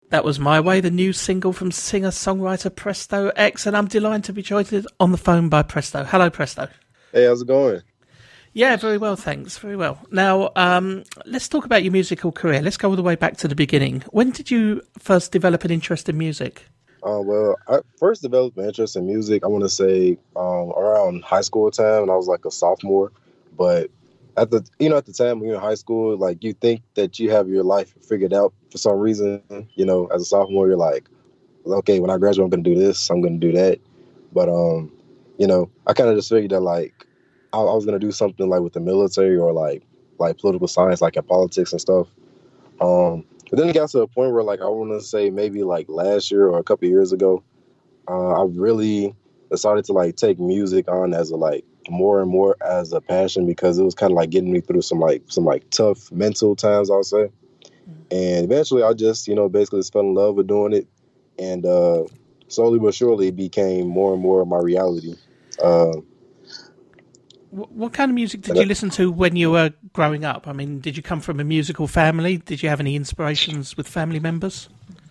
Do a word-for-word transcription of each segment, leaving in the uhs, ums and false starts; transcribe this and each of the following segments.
That was My Way, the new single from singer-songwriter Presto X, and I'm delighted to be joined on the phone by Presto. Hello, Presto. Hey, how's it going? Yeah, very well, thanks. Very well. Now, um, let's talk about your musical career. Let's go all the way back to the beginning. When did you first develop an interest in music? Uh, well, I first developed an interest in music, I want to say, um, around high school time, and I was like a sophomore. But at the, you know, at the time when you're in high school, like you think that you have your life figured out for some reason. You know, as a sophomore, you're like, okay, when I graduate, I'm going to do this, I'm going to do that. But, um, you know, I kind of just figured that like I, I was going to do something like with the military or like like political science, like in politics and stuff. Um, but then it got to a point where, like, I want to say maybe like last year or a couple of years ago, uh, I really decided to like take music on as a like more and more as a passion because it was kind of like getting me through some like some like tough mental times, I'll say. And eventually, I just you know basically just fell in love with doing it, and uh, slowly but surely, it became more and more of my reality. Uh, What kind of music did you listen to when you were growing up? I mean, did you come from a musical family? Did you have any inspirations with family members?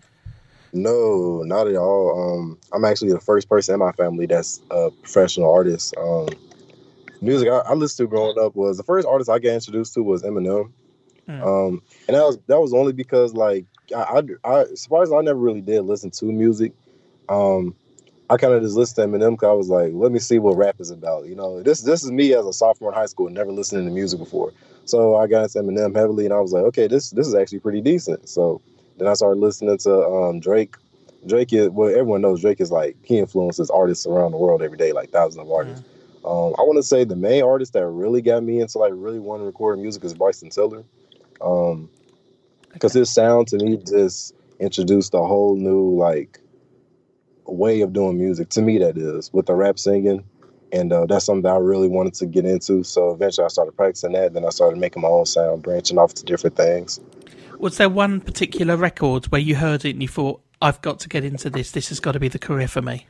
No, not at all. Um, I'm actually the first person in my family that's a professional artist. Um, music I, I listened to growing up was the first artist I got introduced to was Eminem, Mm. um, and that was that was only because like I, I, I surprisingly I never really did listen to music. Um, I kind of just listened to Eminem because I was like, let me see what rap is about. You know, this this is me as a sophomore in high school, never listening to music before. So I got into Eminem heavily, and I was like, okay, this this is actually pretty decent. So then I started listening to um, Drake. Drake is, well, everyone knows Drake is like, he influences artists around the world every day, like thousands of artists. Mm. Um, I want to say the main artist that really got me into like really wanting to record music is Bryson Tiller. Um, because Okay. his sound to me just introduced a whole new like way of doing music to me, that is with the rap singing, and uh, that's something that I really wanted to get into. So eventually I started practicing that, then I started making my own sound, branching off to different things. Was there one particular record where you heard it and you thought, I've got to get into this, this has got to be the career for me?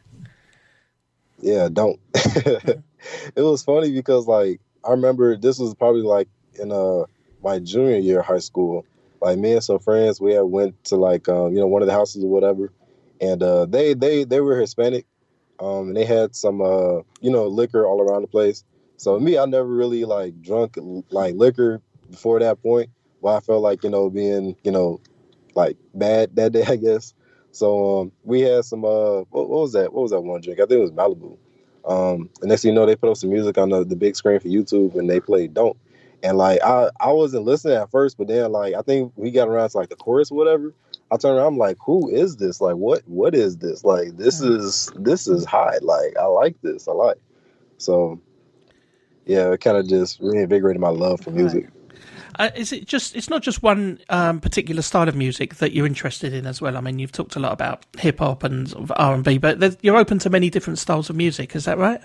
Yeah, don't. It was funny because like I remember this was probably like in uh my junior year of high school. Like me and some friends, we had went to like um, you know one of the houses or whatever, and uh, they they they were Hispanic, um, and they had some uh you know liquor all around the place. So me, I never really like drunk like liquor before that point. But I felt like you know being you know like bad that day, I guess. So um, we had some uh, what, what was that? What was that one drink? I think it was Malibu. Um, and next thing you know, they put up some music on the, the big screen for YouTube, and they played "Don't." And like I, I wasn't listening at first, but then like I think we got around to like the chorus or whatever. I turned around, I'm like, who is this? Like, what what is this? Like, this Mm. is this is hot. Like, I like this. I like. So yeah, it kind of just reinvigorated my love for Right. music. Uh, is it just? It's not just one um, particular style of music that you're interested in as well. I mean, you've talked a lot about hip hop and sort of R and B, but there's- you're open to many different styles of music. Is that right?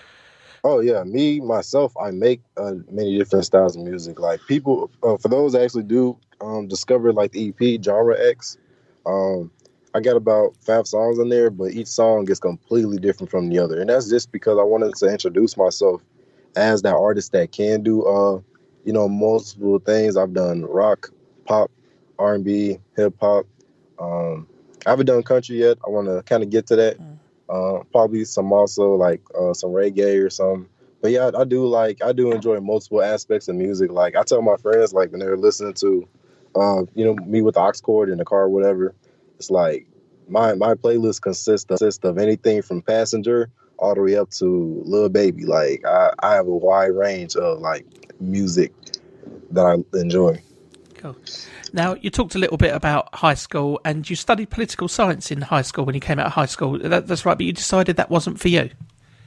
Oh yeah, me myself, I make uh, many different styles of music. Like people, uh, for those that actually do um, discover like the E P Genre X, um, I got about five songs in there, but each song is completely different from the other, and that's just because I wanted to introduce myself as that artist that can do, uh, you know, multiple things. I've done rock, pop, R and B, hip hop. Um, I haven't done country yet. I want to kind of get to that. Mm. Uh, probably some also like uh, some reggae or something. But yeah, I, I do like I do enjoy multiple aspects of music. Like I tell my friends, like when they're listening to, uh, you know, me with the aux cord in the car or whatever, it's like my my playlist consists of, consists of anything from Passenger all the way up to Lil Baby. Like I, I have a wide range of like music that I enjoy. Cool. Now, you talked a little bit about high school, and you studied political science in high school when you came out of high school. That, that's right, but you decided that wasn't for you.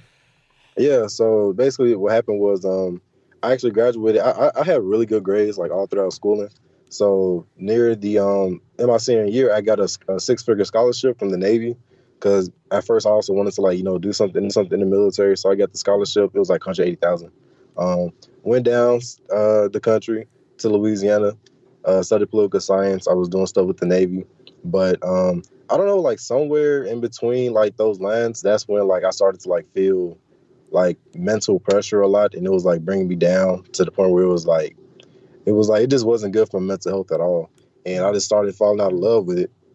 Yeah, so basically what happened was um I actually graduated. I, I, I had really good grades like all throughout schooling. So near the um in my senior year, I got a, a six figure scholarship from the Navy because at first I also wanted to like you know do something something in the military. So I got the scholarship. It was like one hundred eighty thousand. Um, went down uh the country to Louisiana, uh, studied political science. I was doing stuff with the Navy, but um I don't know like somewhere in between like those lines, that's when like I started to like feel like mental pressure a lot, and it was like bringing me down to the point where it was like it was like it just wasn't good for mental health at all, and I just started falling out of love with it.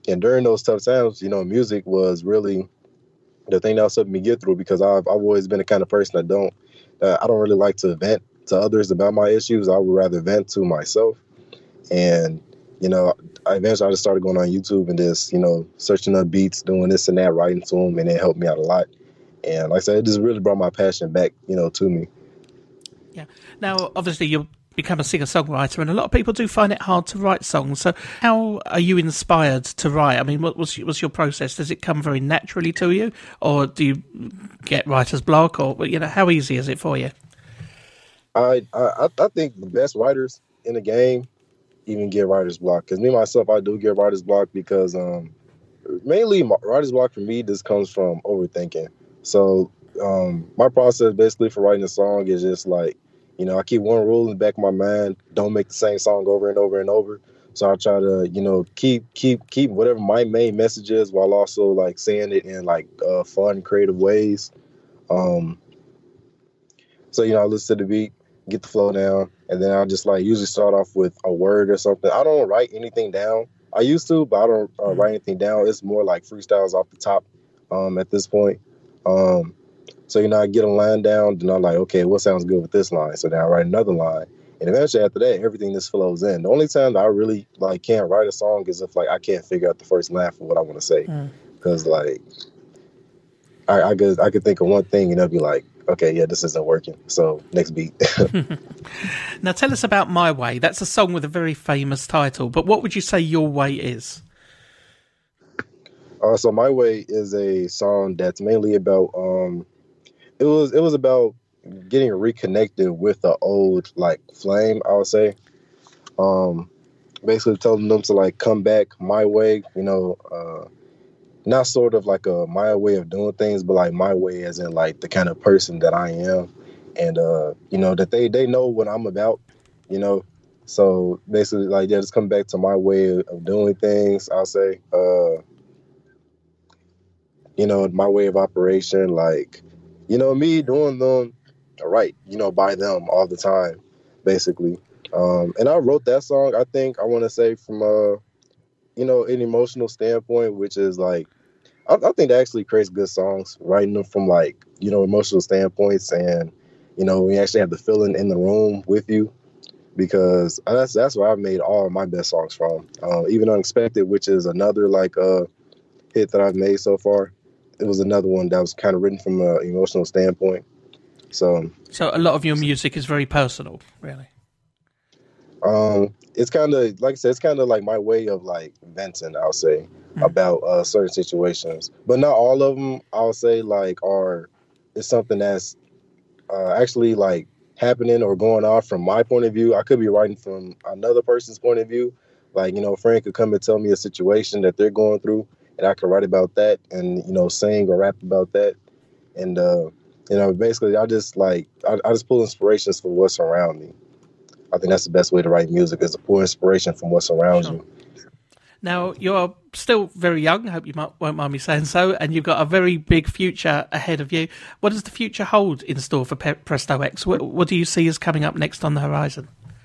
And during those tough times, you know, music was really the thing that was helping me get through because I've I've always been the kind of person that don't uh, I don't really like to vent to others about my issues. I would rather vent to myself. And you know, I eventually I just started going on YouTube and just you know searching up beats, doing this and that, writing to them, and it helped me out a lot. And like I said, it just really brought my passion back, you know, to me. Yeah. Now, obviously, you become a singer-songwriter, and a lot of people do find it hard to write songs. So how are you inspired to write? I mean, what was, what's your process? Does it come very naturally to you, or do you get writer's block, or, you know, how easy is it for you? I I, I think the best writers in the game even get writer's block. Because me, myself, I do get writer's block because um, mainly my, writer's block for me just comes from overthinking. So um, my process basically for writing a song is just like, you know, I keep one rule in the back of my mind: don't make the same song over and over and over. So I try to, you know, keep keep keep whatever my main message is, while also like saying it in like uh, fun, creative ways. Um, so you know, I listen to the beat, get the flow down, and then I just like usually start off with a word or something. I don't write anything down. I used to, but I don't uh, write anything down. It's more like freestyles off the top um, at this point. Um, So, you know, I get a line down, then I'm like, okay, what sounds good with this line? So then I write another line. And eventually after that, everything just flows in. The only time that I really like can't write a song is if like I can't figure out the first line for what I want to say. Because mm. like I, I could I could think of one thing and I'll be like, okay, yeah, this isn't working. So next beat. Now tell us about My Way. That's a song with a very famous title. But what would you say Your Way is? Uh, so My Way is a song that's mainly about um It was it was about getting reconnected with the old like flame, I would say. Um, basically telling them to like come back my way, you know, uh, not sort of like a my way of doing things, but like my way as in like the kind of person that I am, and uh, you know that they they know what I'm about, you know. So basically, like yeah, just come back to my way of doing things. I'll say, uh, you know, my way of operation, like. You know, me doing them right, you know, by them all the time, basically. Um, and I wrote that song, I think, I want to say from, uh, you know, an emotional standpoint, which is like, I, I think that actually creates good songs, writing them from like, you know, emotional standpoints. And, you know, we actually have the feeling in the room with you, because that's that's where I've made all of my best songs from. Um, Even Unexpected, which is another like uh, hit that I've made so far. It was another one that was kind of written from an emotional standpoint. So, so a lot of your music is very personal, really. Um, it's kind of like I said, it's kind of like my way of like venting, I'll say, mm. about uh, certain situations, but not all of them. I'll say like are it's something that's uh, actually like happening or going off from my point of view. I could be writing from another person's point of view. Like, you know, a friend could come and tell me a situation that they're going through, and I can write about that and, you know, sing or rap about that. And, uh, you know, basically I just like, I, I just pull inspirations from what's around me. I think that's the best way to write music, is to pull inspiration from what's around sure. you. Now, you're still very young, I hope you might, won't mind me saying so, and you've got a very big future ahead of you. What does the future hold in store for Pe- Presto X? What, what do you see as coming up next on the horizon?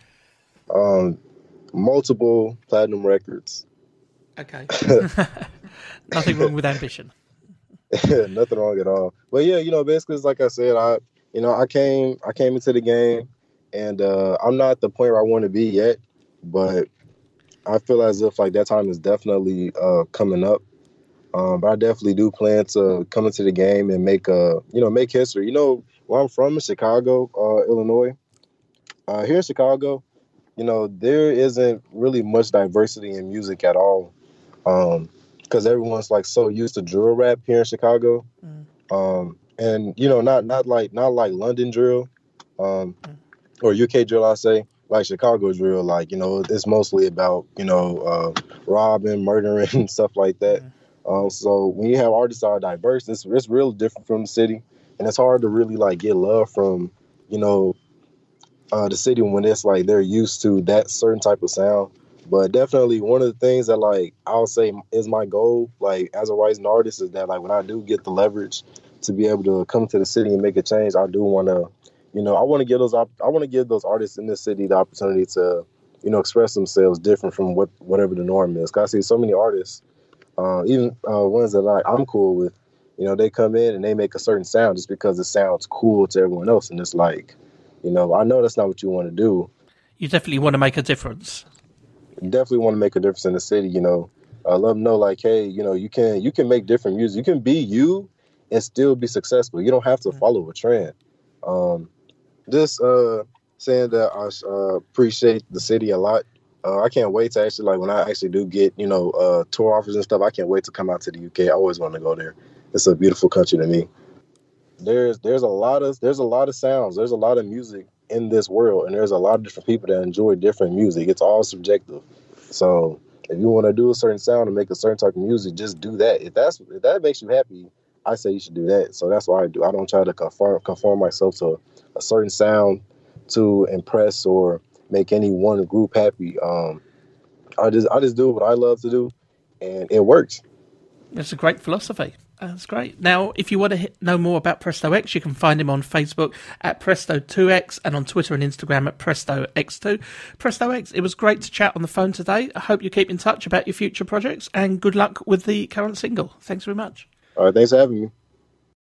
Um, multiple platinum records. Okay. Nothing wrong with ambition. Nothing wrong at all. But yeah, you know, basically, it's like I said, I, you know, I came, I came into the game, and uh, I'm not at the point where I want to be yet, but I feel as if like that time is definitely uh, coming up. Um, but I definitely do plan to come into the game and make a, you know, make history. You know, where I'm from, in Chicago, uh, Illinois. Uh, here in Chicago, you know, there isn't really much diversity in music at all. Um, because everyone's like so used to drill rap here in Chicago. Mm. Um, and you know, not not like not like London drill, um, mm. or U K drill, I say, like Chicago drill. Like, you know, it's mostly about, you know, uh, robbing, murdering, and stuff like that. Mm. Um, so when you have artists that are diverse, it's it's real different from the city, and it's hard to really like get love from, you know, uh, the city when it's like they're used to that certain type of sound. But definitely one of the things that like I'll say is my goal, like as a rising artist, is that like when I do get the leverage to be able to come to the city and make a change, I do want to, you know, I want to give those op- I want to give those artists in this city the opportunity to, you know, express themselves different from what whatever the norm is. Cause I see so many artists Uh, even uh, ones that like I'm cool with, you know, they come in and they make a certain sound just because it sounds cool to everyone else, and it's like, you know, I know that's not what you want to do. You definitely want to make a difference. You definitely want to make a difference in the city. You know, uh, let them know like, hey, you know, you can you can make different music. You can be you and still be successful. You don't have to follow a trend. Um, just uh, saying that I uh, appreciate the city a lot. Uh, I can't wait to actually, like, when I actually do get, you know, uh, tour offers and stuff, I can't wait to come out to the U K. I always want to go there. It's a beautiful country to me. There's there's a lot of there's a lot of sounds. There's a lot of music in this world, and there's a lot of different people that enjoy different music. It's all subjective. So if you want to do a certain sound and make a certain type of music, just do that. If that's if that makes you happy, I say you should do that. So that's why I do. I don't try to conform conform myself to a certain sound to impress or make any one group happy. Um, I just I just do what I love to do, and it works. It's a great philosophy. That's great. Now, if you want to hit, know more about Presto X, you can find him on Facebook at Presto two X and on Twitter and Instagram at Presto X two. Presto X, it was great to chat on the phone today. I hope you keep in touch about your future projects, and good luck with the current single. Thanks very much. All right, thanks for having me.